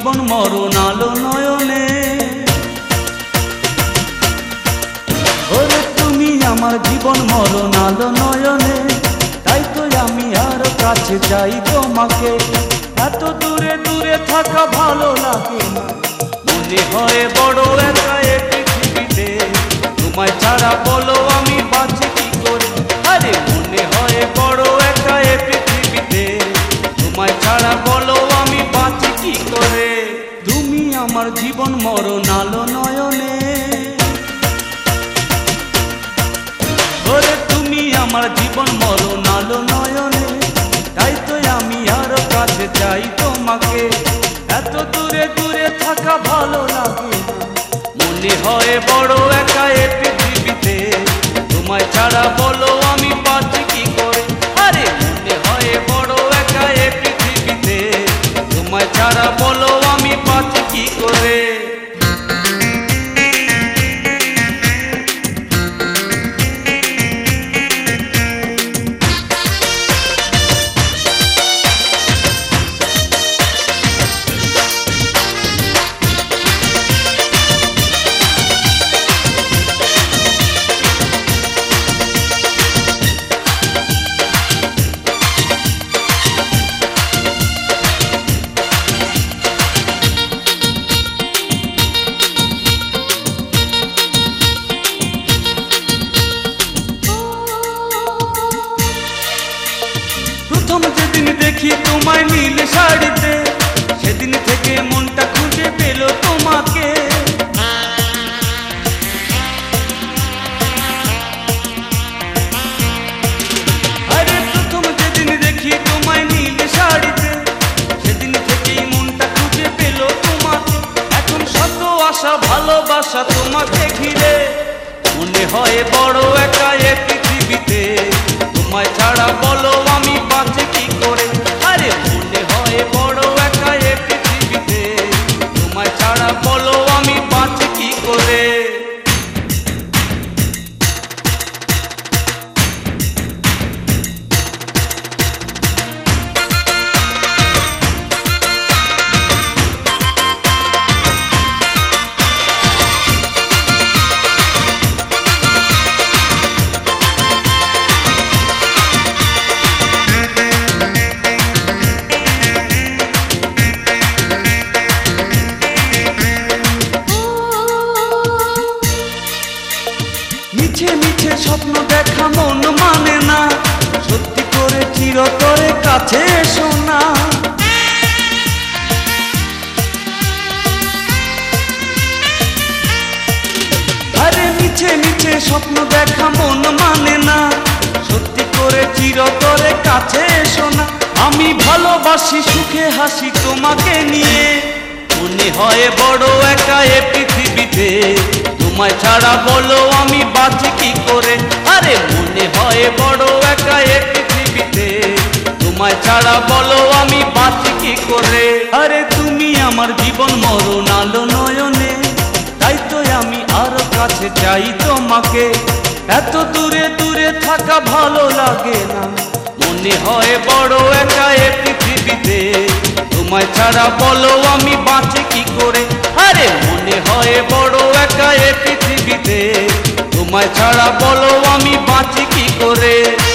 জীবন মরণ আলো নয়নে। ওরে তুমি আমার জীবন মরণ আলো নয়নে, তাই তো আমি আরো কাছে চাই তোমাকে। এত দূরে দূরে থাকা ভালো লাগে না, মনে হয় বড় একা এ পৃথিবীতে। তোমায় ছাড়া বলো আমি বাঁচি কি করে, আরে মনে হয় বড় একা এ পৃথিবীতে। তোমায় ছাড়া বলো আমি বাঁচি কি করে। তুমি আমার জীবন মরণ আলো নয়নে। ওরে তুমি আমার জীবন মরণ আলো নয়নে, তাই তো আমি আরো কাছে চাই তোমাকে। এত দূরে দূরে থাকা ভালো লাগে না, মনে হয় বড় একা এ পৃথিবীতে। তোমায় ছাড়া বলো আমি বাঁচি কি করে, আরে মনে হয় বড় একা এ পৃথিবীতে। তোমায় ছাড়া বলো আমি বাঁচি কি করে। প্রথম যেদিন দেখি তোমায় নীল শাড়িতে, সেদিন থেকে মনটা খুঁজে পেল তোমাকে। আরে প্রথম যেদিন দেখি তোমায় নীল শাড়িতে, সেদিন থেকেই মনটা খুঁজে পেল তোমাকে। এখন শত আশা ভালোবাসা তোমাকে ঘিরে, মনে হয় বড় একা এ পৃথিবীতে। তোমায় ছাড়া বলো আমি বাঁচি কি করে, আরে মনে হয় বড় একা এ পৃথিবীতে। তোমায় ছাড়া বলো আমি বাঁচি কি করে। মিছে মিছে স্বপ্ন দেখা মন মানে না, সত্যি করে চিরতরে কাছে এসো না। আরে মিছে মিছে স্বপ্ন দেখা মন মানে না, সত্যি করে চিরতরে কাছে এসো না। আমি ভালোবাসি সুখে হাসি তোমাকে নিয়ে, মনে হয় বড় একা এ পৃথিবীতে। তোমায় ছাড়া বলো আমি বাঁচি কি করে, আরে মনে হয় বড় একা এ পৃথিবীতে। তোমায় ছাড়া বলো আমি বাঁচি কি করে। আরে তুমি আমার জীবন মরণ আলো নয়নে, তাই তো আমি আরো কাছে চাই তোমাকে। এত দূরে দূরে থাকা ভালো লাগে না, মনে হয় বড় একা এ পৃথিবীতে। তোমায় ছাড়া বলো আমি বাঁচি কি করে, আরে মনে হয় বড় একা এ পৃথিবীতে। তোমায় ছাড়া বলো আমি বাঁচি কি করে।